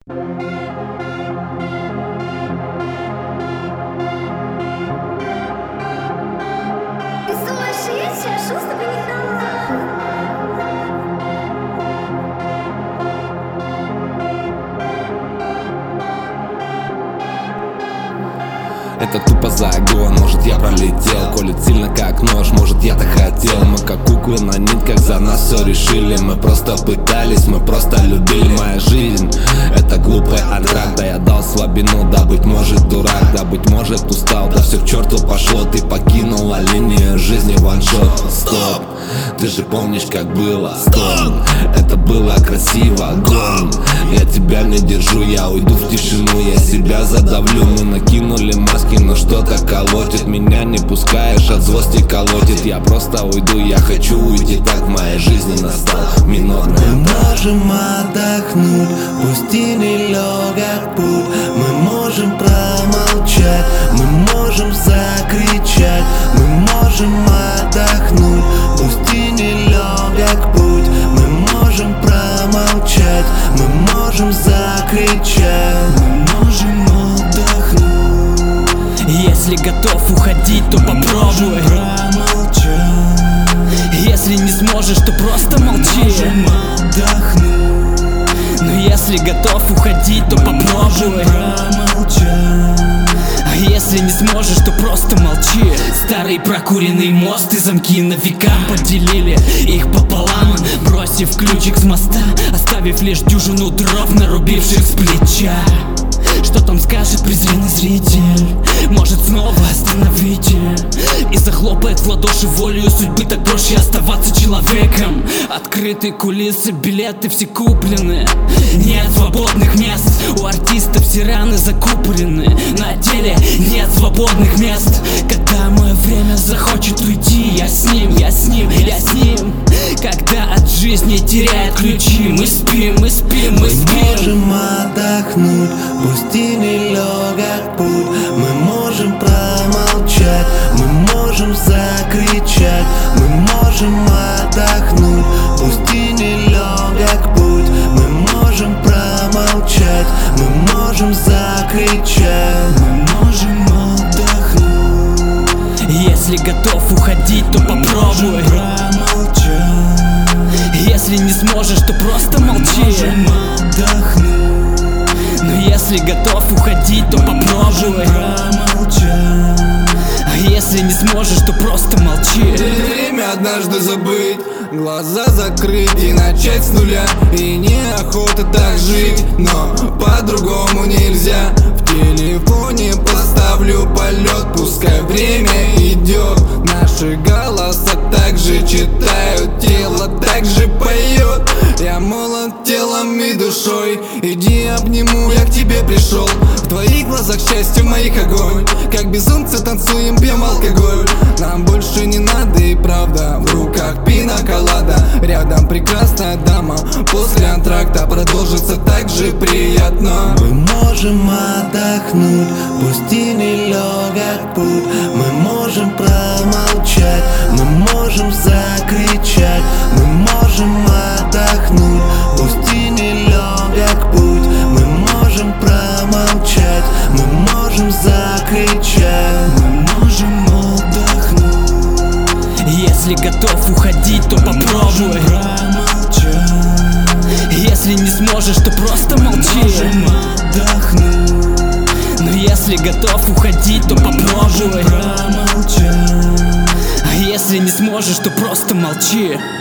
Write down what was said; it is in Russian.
Это тупо загон, может я пролетел, колет сильно как нож, может я так хотел. Мы как куклы на нитках, за нас все решили. Мы просто пытались, мы просто любили. Моя жизнь — это глупый антракт. Да я дал слабину, да быть может дурак, да быть может устал, да все к черту пошло. Ты покинула линию жизни, ваншот. Стоп, ты же помнишь как было? Стоп, это было красиво, гон. Я тебя не держу, я уйду в тишину, я себя задавлю. Мы накинули маски, но что-то колотит. Меня не пускаешь, от злости колотит. Я просто уйду, я хочу уйти, так в моей жизни настал минорный этап. Мы можем отдохнуть, пусть и нелегок путь. Мы можем промолчать, мы можем закричать. Мы можем отдохнуть, пусть и нелегок путь. Мы можем промолчать, мы можем закричать. Мы можем отдохнуть. Если готов уходить, то попробуй. Если не сможешь, то просто молчи. Но если готов уходить, то попробуй. А если не сможешь, то просто молчи. Старый прокуренный мост и замки на века поделили их пополам, бросив ключик с моста, оставив лишь дюжину дров, нарубивших с плеча. Что там скажет презренный зритель? Может снова остановите и захлопает в ладоши волею судьбы. Так проще оставаться человеком. Открыты кулисы, билеты все куплены. Нет свободных мест, у артистов все раны закупорены. На деле нет свободных мест. Когда мое время захочет уйти, я с ним, я с ним, я с ним. Когда от жизни теряет ключи, мы спим, мы спим, мы спим. Мы можем отдохнуть, пусть и нелегок путь. Мы можем промолчать, мы можем закричать. Мы можем отдохнуть, пусть и нелегок путь. Мы можем промолчать, мы можем закричать. Мы можем отдохнуть. Если готов уходить, то попробуй. Если не сможешь, то просто молчи. Но если готов уходить, то попробуй. А если не сможешь, то просто молчи. Время однажды забыть, глаза закрыть и начать с нуля. И неохота так жить, но по-другому нельзя. В телефоне поставлю полет, пускай время идет. Наши голоса также читают, тело также поет. Я молод телом и душой, иди обниму, я к тебе пришел. В твоих глазах счастье, в моих огонь. Как безумцы танцуем, пьем алкоголь. Нам больше не надо и правда, в руках пина-колада. Рядом прекрасная дама, после антракта продолжится так же приятно. Мы можем отдохнуть, пусть и нелегок путь. Мы можем промолчать, мы можем закричать. Мы можем отдохнуть, пусть и нелегок путь. Мы можем промолчать, мы можем закричать. Мы можем отдохнуть. Если готов уходить, то попробуй. Если не сможешь, то просто молчи. Но если готов уходить, то попробуй. А если не сможешь, то просто молчи.